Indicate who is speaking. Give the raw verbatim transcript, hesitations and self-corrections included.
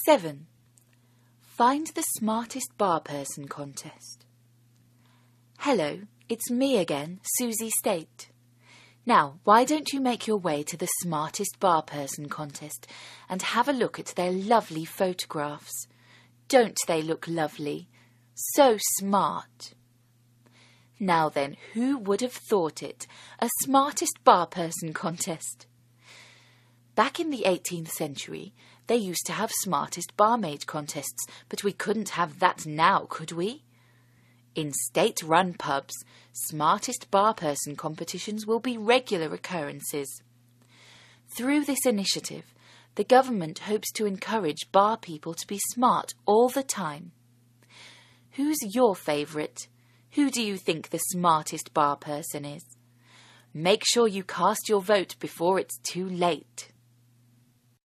Speaker 1: seven. Find the smartest bar person contest. Hello, it's me again, Susie State. Now, why don't you make your way to the smartest bar person contest and have a look at their lovely photographs? Don't they look lovely? So smart. Now then, who would have thought it? A smartest bar person contest. Back in the eighteenth century, they used to have smartest barmaid contests, but we couldn't have that now, could we? In state-run pubs, smartest bar person competitions will be regular occurrences. Through this initiative, the government hopes to encourage bar people to be smart all the time. Who's your favourite? Who do you think the smartest bar person is? Make sure you cast your vote before it's too late.